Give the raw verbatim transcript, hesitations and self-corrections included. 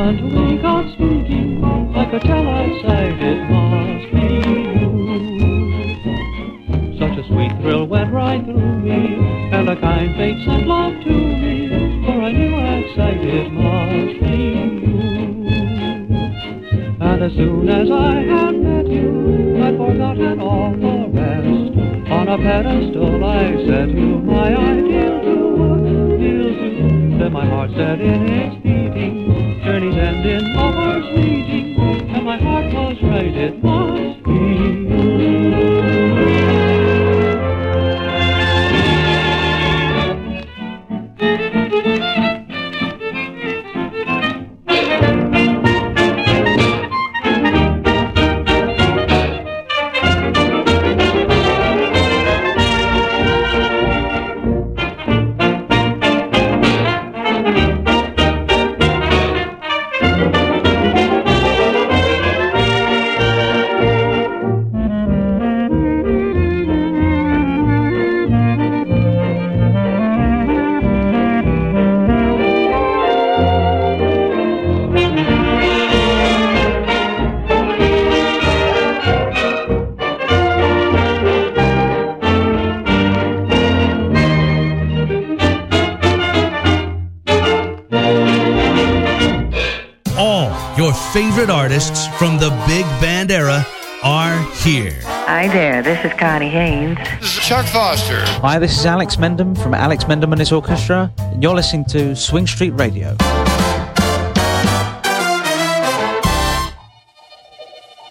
moment we got speaking, I could tell outside it must be you. Such a sweet thrill went right through me, and a kind fate sent love to me, for I knew outside it must be you. And as soon as I had met you, I'd forgotten all the rest. On a pedestal I set you, my ideal to, ideal to. Then my heart set in its beating, journeys end in lovers meeting, and my heart was right, it must be you. Favorite artists from the big band era are here. Hi there, this is Connie Haynes. This is Chuck Foster. Hi, this is Alex Mendham from Alex Mendham and his Orchestra, and you're listening to Swing Street Radio.